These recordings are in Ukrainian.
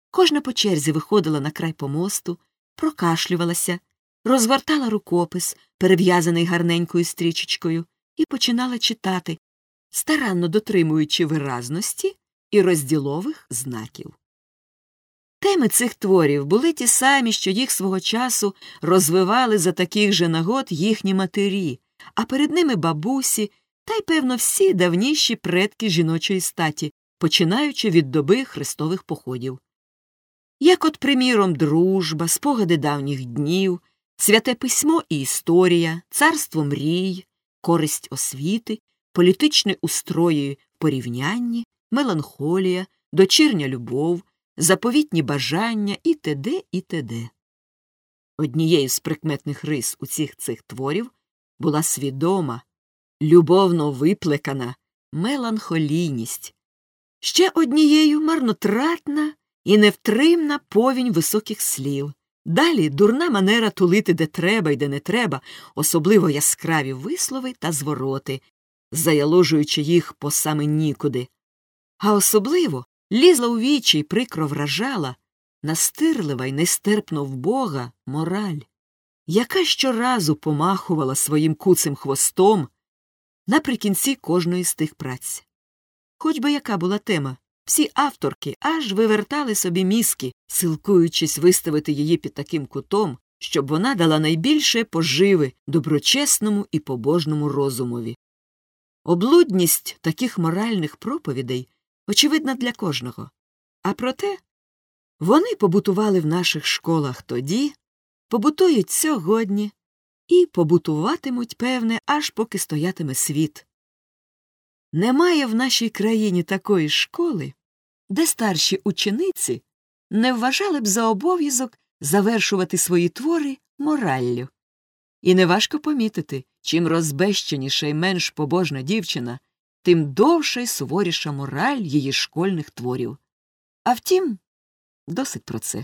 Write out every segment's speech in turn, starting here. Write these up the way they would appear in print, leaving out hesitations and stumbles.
Кожна по черзі виходила на край помосту, прокашлювалася, розгортала рукопис, перев'язаний гарненькою стрічечкою, і починала читати, старанно дотримуючи виразності і розділових знаків. Теми цих творів були ті самі, що їх свого часу розвивали за таких же нагод їхні матері, а перед ними бабусі та й, певно, всі давніші предки жіночої статі, починаючи від доби хрестових походів. Як от, приміром, дружба, спогади давніх днів, святе письмо і історія, царство мрій, користь освіти, політичне устрої в порівнянні, меланхолія, дочірня любов, заповітні бажання і т.д. і т.д. Однією з прикметних рис усіх цих творів була свідома, любовно виплекана меланхолійність, ще однією марнотратна і невтримна повінь високих слів. Далі дурна манера тулити де треба й де не треба, особливо яскраві вислови та звороти, заяложуючи їх по саме нікуди. А особливо лізла у вічі й прикро вражала настирлива й нестерпно вбога мораль, яка щоразу помахувала своїм куцим хвостом наприкінці кожної з тих праць. Хоч би яка була тема, всі авторки аж вивертали собі мізки, силкуючись виставити її під таким кутом, щоб вона дала найбільше поживи доброчесному і побожному розумові. Облудність таких моральних проповідей очевидна для кожного. А проте вони побутували в наших школах тоді, побутують сьогодні і побутуватимуть, певне, аж поки стоятиме світ. Немає в нашій країні такої школи, де старші учениці не вважали б за обов'язок завершувати свої твори мораллю. І неважко помітити, чим розбещеніша й менш побожна дівчина, тим довша й суворіша мораль її школьних творів. А втім, досить про це.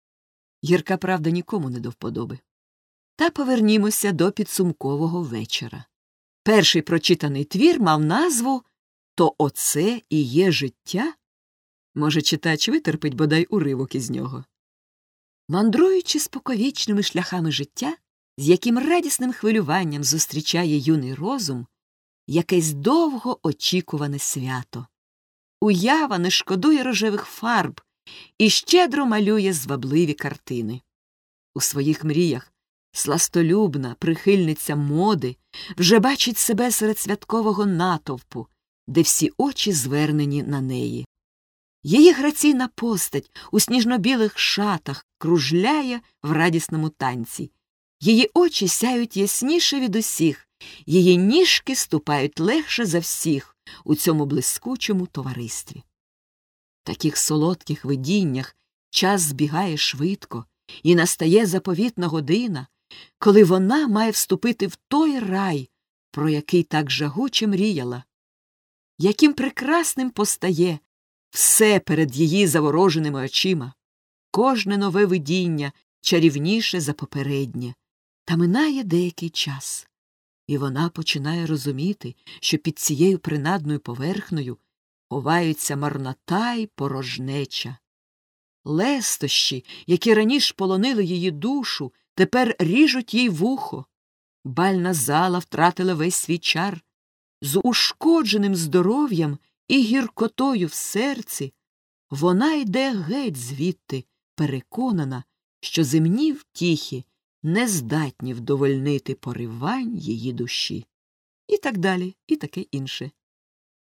Гірка правда нікому не до вподоби. Та повернімося до підсумкового вечора. Перший прочитаний твір мав назву «То оце і є життя?» Може, читач витерпить бодай уривок із нього. Мандруючи споконвічними шляхами життя, з яким радісним хвилюванням зустрічає юний розум якесь довго очікуване свято. Уява не шкодує рожевих фарб і щедро малює звабливі картини. У своїх мріях сластолюбна прихильниця моди вже бачить себе серед святкового натовпу, де всі очі звернені на неї. Її граційна постать у сніжно-білих шатах кружляє в радісному танці. Її очі сяють ясніше від усіх, її ніжки ступають легше за всіх у цьому блискучому товаристві. В таких солодких видіннях час збігає швидко, і настає заповітна година, коли вона має вступити в той рай, про який так жагуче мріяла. Яким прекрасним постає все перед її завороженими очима. Кожне нове видіння чарівніше за попереднє. Та минає деякий час, і вона починає розуміти, що під цією принадною поверхнею ховаються марнота й порожнеча. Лестощі, які раніше полонили її душу, тепер ріжуть їй вухо. Бальна зала втратила весь свій чар. З ушкодженим здоров'ям і гіркотою в серці вона йде геть звідти, переконана, що земні втіхи не здатні вдовольнити поривань її душі. І так далі, і таке інше.